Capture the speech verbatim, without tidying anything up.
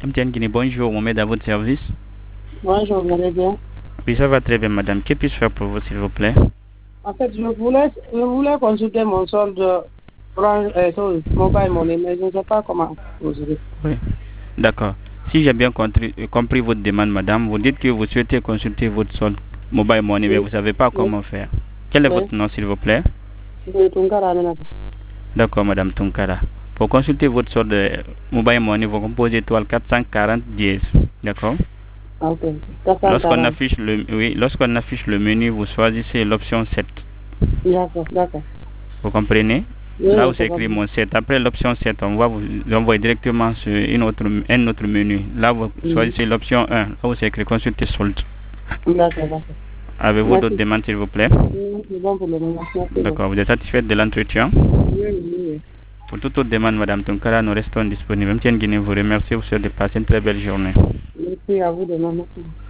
M T N Guinée, bonjour, on met à votre service. Bonjour, vous allez bien? Oui, ça va très bien, madame. Que puis-je faire pour vous, s'il vous plaît? En fait, je voulais, je voulais consulter mon solde Orange, euh, sur Mobile Money, mais je ne sais pas comment procéder. Oui, d'accord. Si j'ai bien compris, euh, compris votre demande, madame, vous dites que vous souhaitez consulter votre solde Mobile Money, mais Oui, vous ne savez pas oui, comment faire. Quel est oui. votre nom, s'il vous plaît? De Tunkara Aminata. D'accord, madame Tunkara. Pour consulter votre solde euh, Mobile Money, vous composez étoile quatre cent quarante dièse. D'accord? Ah, ok. Lorsqu'on quatre cent quarante. affiche le, oui, lorsqu'on affiche le menu, vous choisissez l'option sept. D'accord, d'accord. Vous comprenez? Oui, Là oui, où c'est c'est écrit compris. mon sept. Après l'option sept, on va vous envoyer directement sur une autre, un autre menu. Là, vous Mhm. choisissez l'option un. Là où c'est écrit consulter solde. D'accord, d'accord. Avez-vous d'autres Merci. demandes, s'il vous plaît? Oui, c'est bon pour le moment. Merci beaucoup. D'accord. Vous êtes satisfaite de l'entretien? Oui, oui, oui. Pour toute autre demande, madame Tonkara, nous restons disponibles. M T N Guinée vous remercie. Vous souhaite de passer une très belle journée. Merci à vous de m'avoir.